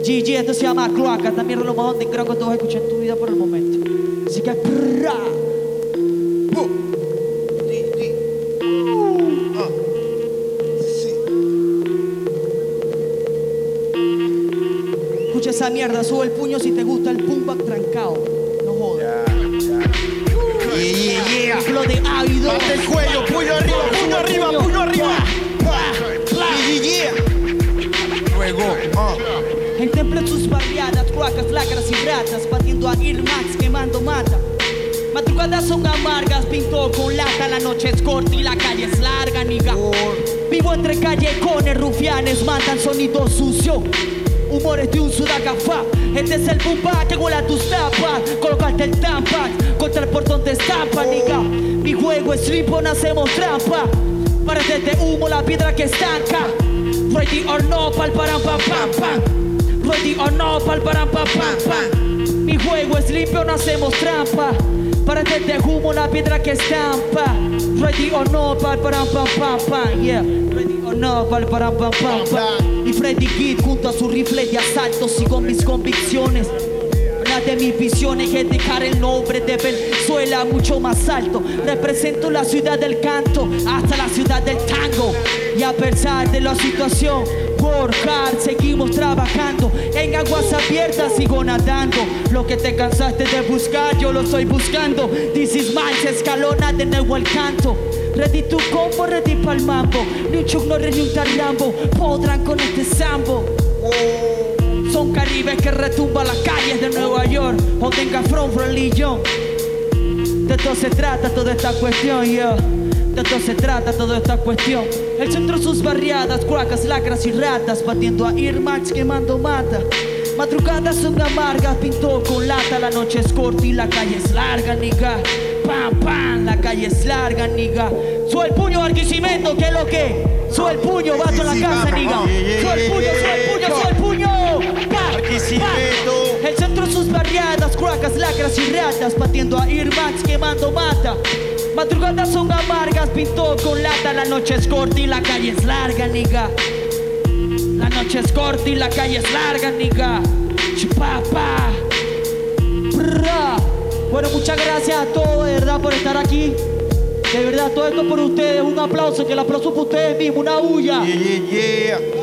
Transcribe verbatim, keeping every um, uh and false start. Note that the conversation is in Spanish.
G G, esto se llama Cloaca. También lo más underground que tú vas a escuchar en tu vida por el momento. Así que prrra. Uh. Di, di. Uh. Ah. Sí. Escucha esa mierda, sube el puño si te gusta el boom bap trancado. No jodas. Yeah, yeah, yeah. Lo de ávido. Mate el cuello, puño arriba, puño arriba, puño arriba. Yeah, yeah. Luego, ah. En templos sus barriadas, cloacas, lacras y ratas, batiendo a Air Max, quemando mata. Madrugadas son amargas, pintó con lata, la noche es corta y la calle es larga, niga. Vivo entre callejones, rufianes, matan sonido sucio. Humores de un sudacafá. Este es el bumba que huele a tus tapas. Colocarte el tampax contra el portón de estampa, niga. Mi juego es limpo, no hacemos trampa. Para desde humo la piedra que estanca. Ready or no, pal param pam pam pam. Ready or no, pal param pam pam pam. Mi juego es limpio, no hacemos trampa. Para desde humo la piedra que estampa. Ready or no, pal param pam pam pam. Yeah. Ready or no, pal param pam pam pam. Y Freddy Kid junto a su rifle de asalto sigo mis convicciones. Una de mis visiones es dejar el nombre de Venezuela mucho más alto. Represento la ciudad del canto hasta la ciudad del tango. Y a pesar de la situación, work hard, seguimos trabajando. En aguas abiertas sigo nadando. Lo que te cansaste de buscar, yo lo estoy buscando. This is mine, se escalona de nuevo el canto. Ready to combo, ready pa'l mambo. Ni un Chuck Norris ni un Tarrambo podrán con este sambo. Son caribes que retumba las calles de Nueva York o tenga front from Lyon. De esto se trata toda esta cuestión, yo. De esto se trata toda esta cuestión. El centro sus barriadas, cloacas, lacras y ratas, batiendo a Air Max, quemando mata. Madrugadas son amargas, pintó con lata. La noche es corta y la calle es larga, niga. Pam, pam, la calle es larga, niga. Sube el puño, Barquisimeto, ¿qué es lo que? Sube el puño, vato en la casa, niga. Sube el puño, sube el puño, sube el puño. Pa, pa. El centro sus barriadas, cloacas, lacras y ratas, batiendo a Air Max, quemando mata. Madrugadas son amargas, pintó con lata. La noche es corta y la calle es larga, niga. La noche es corta y la calle es larga, niga. Chupapa. Bueno, muchas gracias a todos, de verdad, por estar aquí. De verdad, todo esto por ustedes. Un aplauso, que el aplauso para ustedes mismos, una bulla. Yeah, yeah, yeah.